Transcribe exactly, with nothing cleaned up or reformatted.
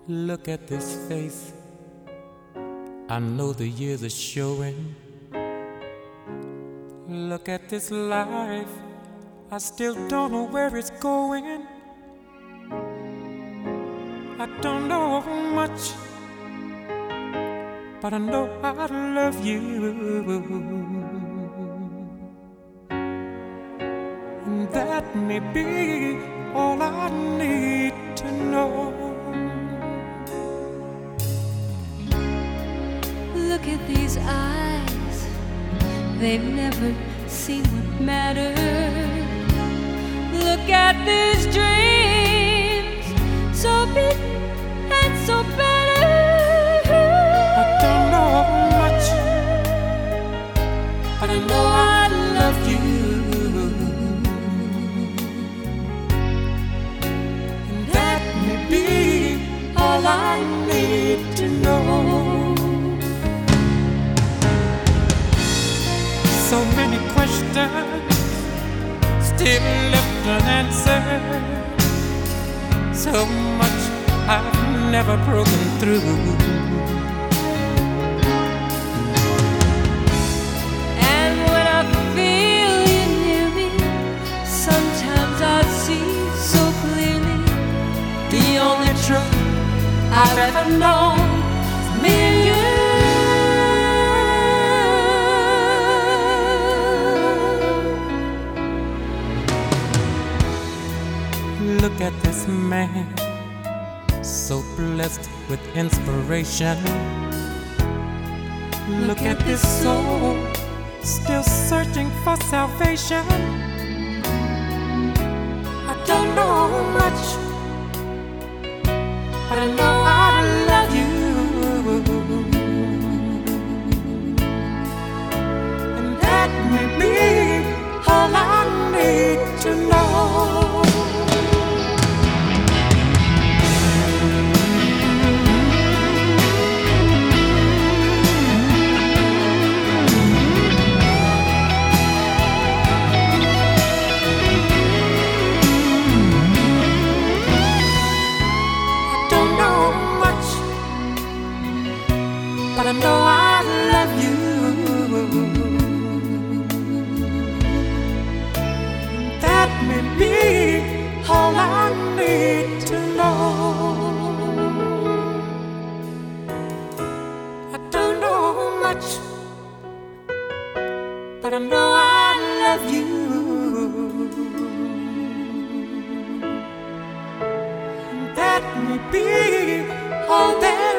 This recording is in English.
Look at this face, I know the years are showing. Look at this life, I still don't know where it's going. I don't know much, but I know I love you. And that may be all I need to know. Look at these eyes, they've never seen what matters. Look at these dreams, so big and so better. I don't know much, but I know I love you. And that may be all I need to know. So many questions still left unanswered. So much I've never broken through. And when I feel you near me, sometimes I see so clearly the only truth I've ever known is me and you. Look at this man, so blessed with inspiration. Look at this soul, still searching for salvation. I don't know much, but I know I love you. And that may be all I need to know. But I know I love you. That may be all I need to know. I don't know much, but I know I love you. That may be all that